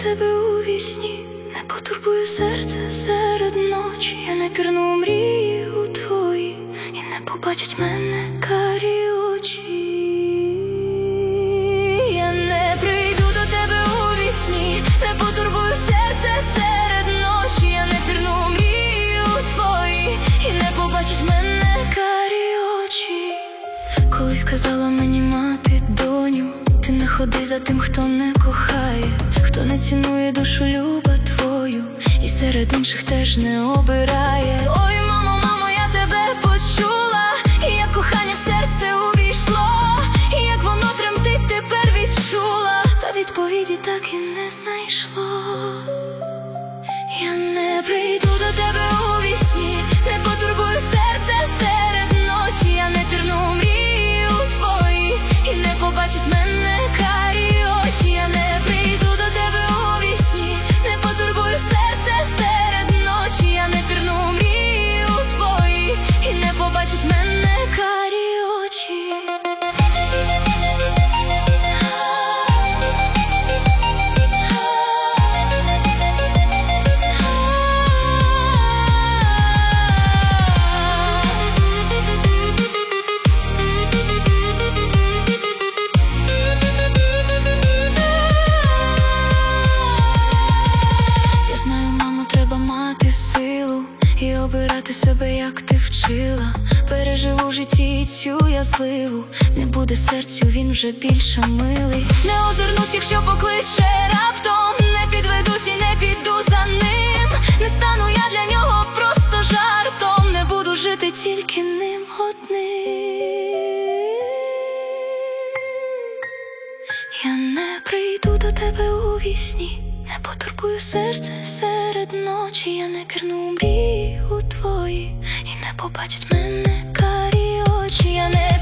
тебе у вісні, не потурбую серце серед ночі. Я не пірну мрії у твої, і не побачать мене карі очі. Я не прийду до тебе у вісні, не потурбую серце серед ночі. Я не пірну мрії у твої, і не побачать мене карі очі. Колись казала мені мати: доню, ти не ходи за тим, хто не кохає, хто не цінує душу люба твою, і серед інших теж не обирає. Ой, мамо, мамо, я тебе почула, і як кохання в серце увійшло, і як воно тремтить тепер відчула, та відповіді так і не знайшло. Я не прийду до тебе у вісні, не потурбую серце серед ночі. Я не пірну мрії у твої, і не побачить мене карі очі. Я не прийду до тебе у вісні, не потурбую серце серед ночі. Я не пірну мрії у твої, і не побачить мене карі очі. І обирати себе, як ти вчила. Переживу в житті цю я зливу, не буде серцю він вже більше милий. Не озирнусь, якщо покличе раптом, не підведусь і не піду за ним. Не стану я для нього просто жартом, не буду жити тільки ним одним. Я не прийду до тебе у вісні, не потурбую серце серед ночі. Я не пірну мрії у твої, і не побачить мене карі очі. Я не